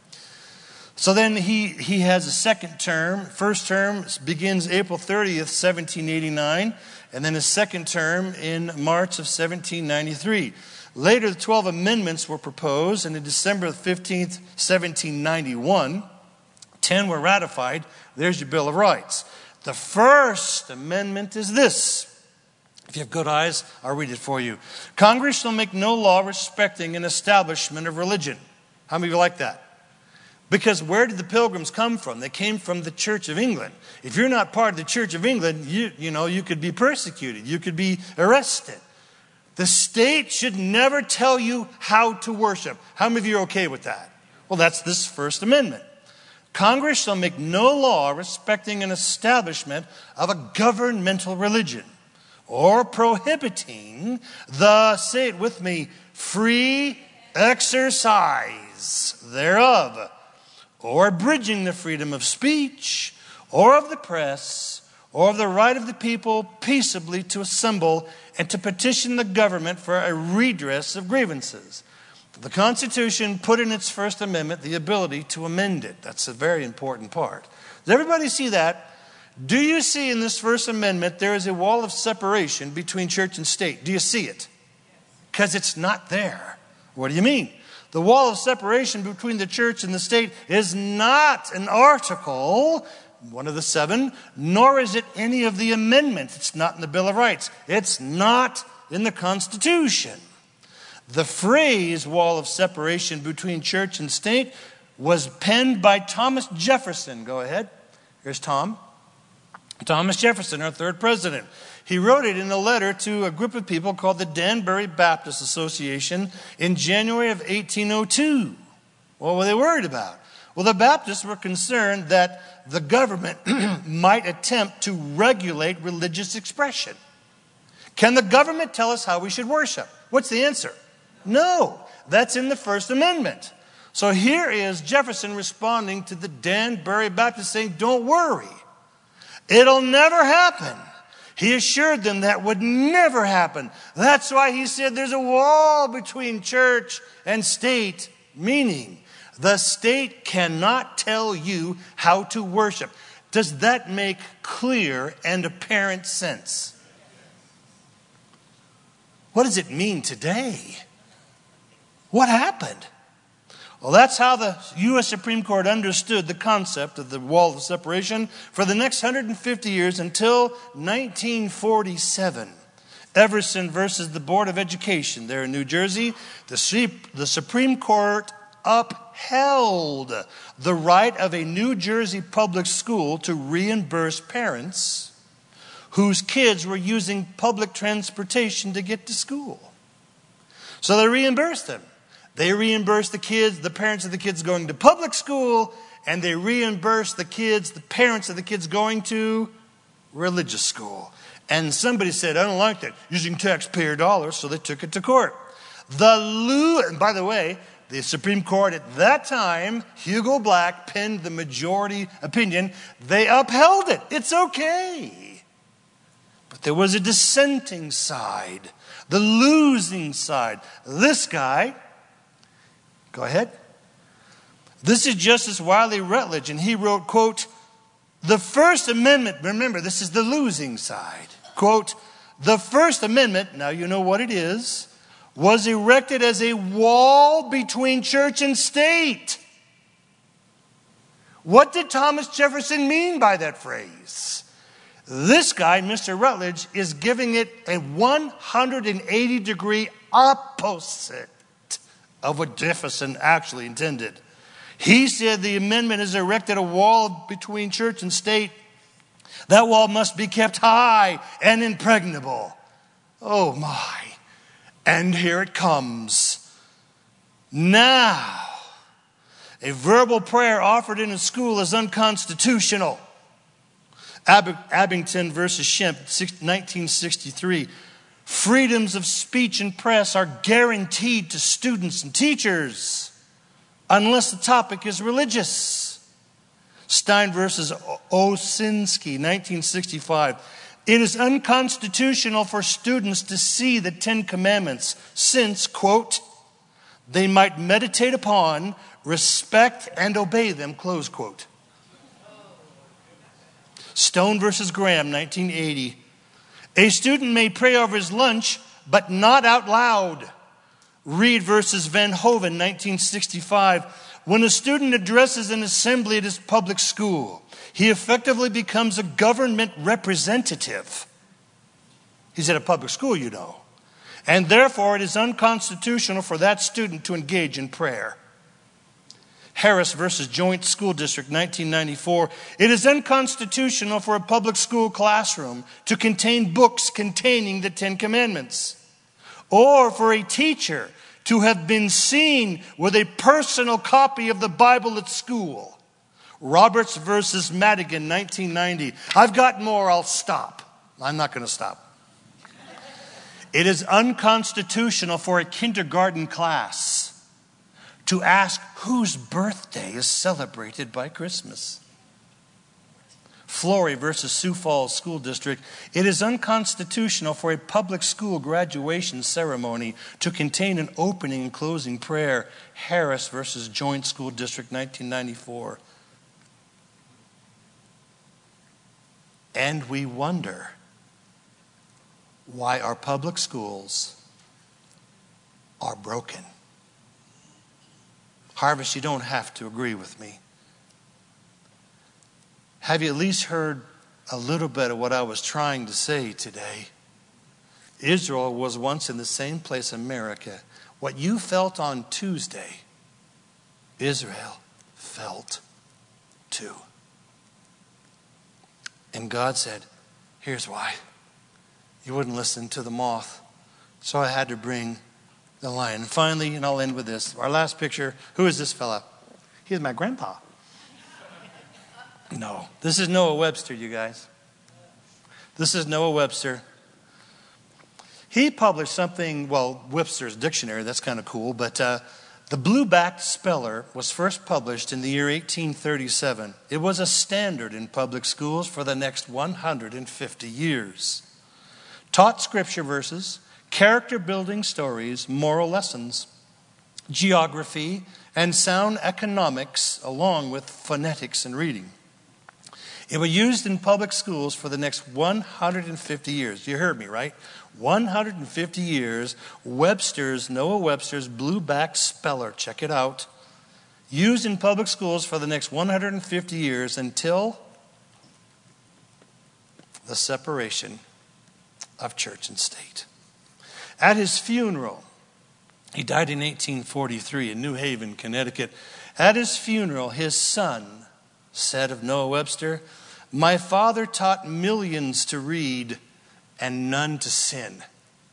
So then he, he has a second term. First term begins April thirtieth, seventeen eighty-nine, and then his second term in March of seventeen ninety-three. Later, the twelve amendments were proposed, and in December fifteenth, seventeen ninety-one, ten were ratified. There's your Bill of Rights. The first amendment is this. If you have good eyes, I'll read it for you. Congress shall make no law respecting an establishment of religion. How many of you like that? Because where did the Pilgrims come from? They came from the Church of England. If you're not part of the Church of England, you, you know, you could be persecuted. You could be arrested. The state should never tell you how to worship. How many of you are okay with that? Well, that's this First Amendment. Congress shall make no law respecting an establishment of a governmental religion or prohibiting the, say it with me, free exercise thereof, or abridging the freedom of speech, or of the press, or of the right of the people peaceably to assemble and to petition the government for a redress of grievances. The Constitution put in its First Amendment the ability to amend it. That's a very important part. Does everybody see that? Do you see in this First Amendment there is a wall of separation between church and state? Do you see it? Because it's not there. What do you mean? The wall of separation between the church and the state is not an article, one of the seven, nor is it any of the amendments. It's not in the Bill of Rights. It's not in the Constitution. The phrase wall of separation between church and state was penned by Thomas Jefferson. Go ahead. Here's Tom. Thomas Jefferson, our third president. He wrote it in a letter to a group of people called the Danbury Baptist Association in January of eighteen oh two. What were they worried about? Well, the Baptists were concerned that the government might attempt to regulate religious expression. Can the government tell us how we should worship? What's the answer? No. That's in the First Amendment. So here is Jefferson responding to the Danbury Baptists saying, don't worry. It'll never happen. He assured them that would never happen. That's why he said there's a wall between church and state, meaning the state cannot tell you how to worship. Does that make clear and apparent sense? What does it mean today? What happened? Well, that's how the U S Supreme Court understood the concept of the wall of separation for the next one hundred fifty years until nineteen forty-seven. Everson versus the Board of Education there in New Jersey, the, the Supreme Court upheld the right of a New Jersey public school to reimburse parents whose kids were using public transportation to get to school. So they reimbursed them. They reimbursed the kids, the parents of the kids going to public school, and they reimbursed the kids, the parents of the kids going to religious school. And somebody said, I don't like that, using taxpayer dollars, so they took it to court. The Lou, and by the way, the Supreme Court at that time, Hugo Black penned the majority opinion. They upheld it. It's okay. But there was a dissenting side, the losing side. This guy, go ahead. This is Justice Wiley Rutledge, and he wrote, quote, the First Amendment, remember, this is the losing side, quote, the First Amendment, now you know what it is, was erected as a wall between church and state. What did Thomas Jefferson mean by that phrase? This guy, Mister Rutledge, is giving it a one hundred eighty degree opposite of what Jefferson actually intended. He said the amendment has erected a wall between church and state. That wall must be kept high and impregnable. Oh my. And here it comes. Now, a verbal prayer offered in a school is unconstitutional. Ab- Abington versus Shemp, nineteen sixty-three. Freedoms of speech and press are guaranteed to students and teachers unless the topic is religious. Stein versus Osinski, nineteen sixty-five. It is unconstitutional for students to see the Ten Commandments since, quote, they might meditate upon, respect, and obey them, close quote. Stone versus Graham, nineteen eighty. A student may pray over his lunch, but not out loud. Reed versus Van Hoven, nineteen sixty-five. When a student addresses an assembly at his public school, he effectively becomes a government representative. He's at a public school, you know. And therefore, it is unconstitutional for that student to engage in prayer. Harris versus Joint School District, nineteen ninety-four. It is unconstitutional for a public school classroom to contain books containing the Ten Commandments, or for a teacher to have been seen with a personal copy of the Bible at school. Roberts versus Madigan, nineteen ninety. I've got more, I'll stop. I'm not going to stop. It is unconstitutional for a kindergarten class to ask whose birthday is celebrated by Christmas. Flory versus Sioux Falls School District. It is unconstitutional for a public school graduation ceremony to contain an opening and closing prayer. Harris versus Joint School District, nineteen ninety-four. And we wonder why our public schools are broken. Harvest, you don't have to agree with me. Have you at least heard a little bit of what I was trying to say today? Israel was once in the same place America. What you felt on Tuesday, Israel felt too. And God said, here's why. You wouldn't listen to the moth. So I had to bring the lion. And finally, and I'll end with this. Our last picture. Who is this fella? He's my grandpa. No. This is Noah Webster, you guys. This is Noah Webster. He published something, well, Webster's dictionary. That's kind of cool. But uh, the Blue-backed Speller was first published in the year eighteen thirty-seven. It was a standard in public schools for the next one hundred fifty years. Taught scripture verses, character-building stories, moral lessons, geography, and sound economics, along with phonetics and reading. It was used in public schools for the next one hundred fifty years. You heard me, right? one hundred fifty years, Webster's, Noah Webster's Blue-backed Speller, check it out, used in public schools for the next one hundred fifty years until the separation of church and state. At his funeral, he died in eighteen forty-three in New Haven, Connecticut. At his funeral, his son said of Noah Webster, "My father taught millions to read and none to sin."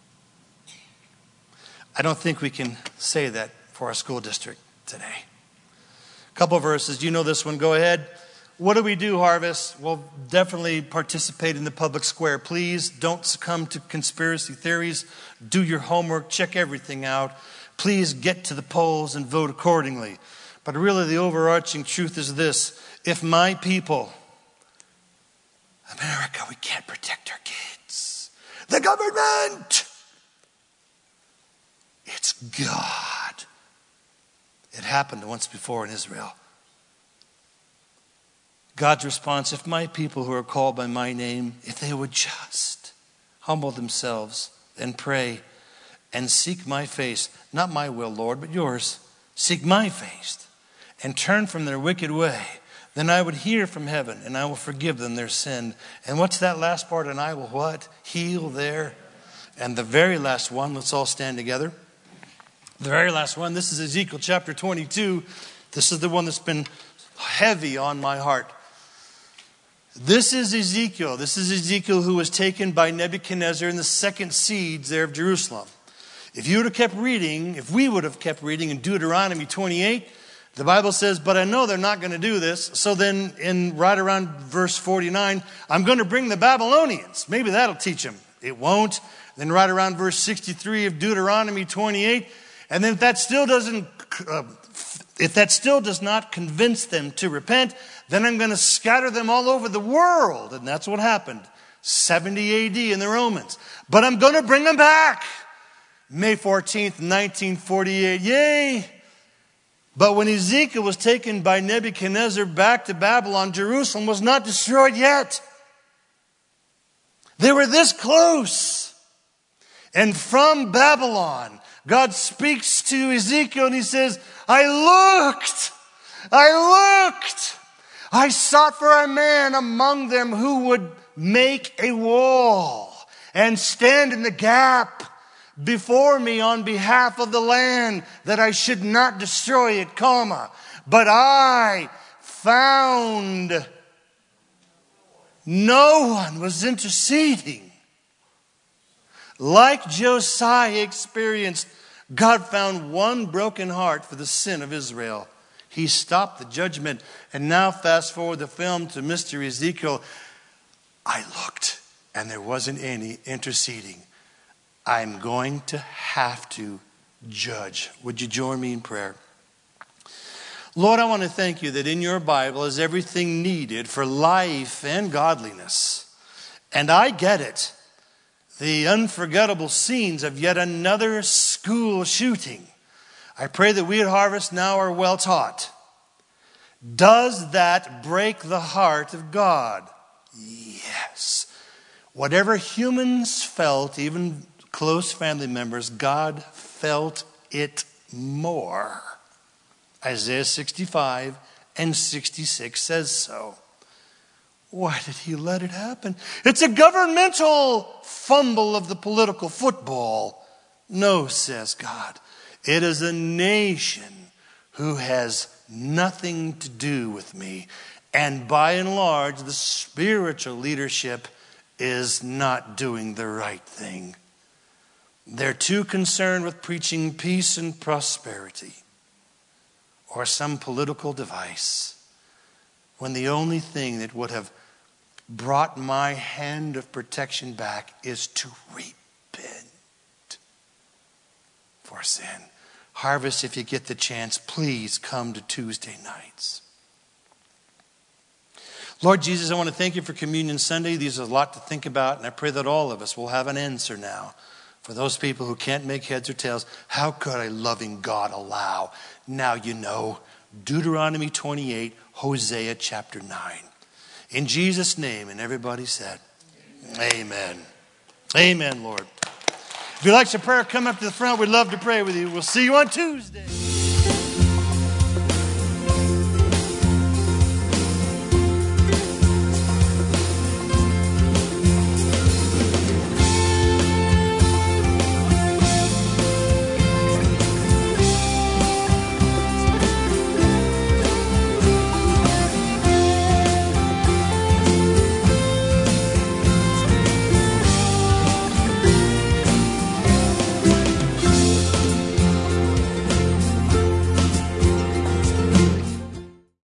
I don't think we can say that for our school district today. A couple of verses. You know this one. Go ahead. What do we do, Harvest? Well, definitely participate in the public square. Please don't succumb to conspiracy theories. Do your homework. Check everything out. Please get to the polls and vote accordingly. But really, the overarching truth is this. If my people, America, we can't protect our kids. The government, it's God. It happened once before in Israel. God's response, if my people who are called by my name, if they would just humble themselves and pray and seek my face, not my will, Lord, but yours, seek my face and turn from their wicked way, then I would hear from heaven and I will forgive them their sin. And what's that last part? And I will what? Heal their. And the very last one, let's all stand together. The very last one, this is Ezekiel chapter twenty-two. This is the one that's been heavy on my heart. This is Ezekiel. This is Ezekiel who was taken by Nebuchadnezzar in the second siege there of Jerusalem. If you would have kept reading, if we would have kept reading in Deuteronomy twenty-eight, the Bible says, but I know they're not going to do this. So then in right around verse forty-nine, I'm going to bring the Babylonians. Maybe that'll teach them. It won't. Then right around verse sixty-three of Deuteronomy twenty-eight. And then if that still doesn't, uh, if that still does not convince them to repent, then I'm going to scatter them all over the world. And that's what happened. seventy A D in the Romans. But I'm going to bring them back. May fourteenth, nineteen forty-eight. Yay! But when Ezekiel was taken by Nebuchadnezzar back to Babylon, Jerusalem was not destroyed yet. They were this close. And from Babylon, God speaks to Ezekiel and he says, I looked, I looked. I sought for a man among them who would make a wall and stand in the gap before me on behalf of the land, that I should not destroy it, comma. But I found no one was interceding. Like Josiah experienced, God found one broken heart for the sin of Israel. He stopped the judgment. And now fast forward the film to Mister Ezekiel. I looked and there wasn't any interceding. I'm going to have to judge. Would you join me in prayer? Lord, I want to thank you that in your Bible is everything needed for life and godliness. And I get it. The unforgettable scenes of yet another school shooting. I pray that we at Harvest Now are well taught. Does that break the heart of God? Yes. Whatever humans felt, even close family members, God felt it more. Isaiah sixty-five and sixty-six says so. Why did he let it happen? It's a governmental fumble of the political football. No, says God. It is a nation who has nothing to do with me. And by and large, the spiritual leadership is not doing the right thing. They're too concerned with preaching peace and prosperity or some political device, when the only thing that would have brought my hand of protection back is to repent for sin. Harvest, if you get the chance, please come to Tuesday nights. Lord Jesus, I want to thank you for Communion Sunday. There's a lot to think about, and I pray that all of us will have an answer now. For those people who can't make heads or tails, how could a loving God allow? Now you know. Deuteronomy twenty-eight, Hosea chapter nine. In Jesus' name, and everybody said, Amen. Amen, Amen, Lord. If you'd like some prayer, come up to the front. We'd love to pray with you. We'll see you on Tuesday.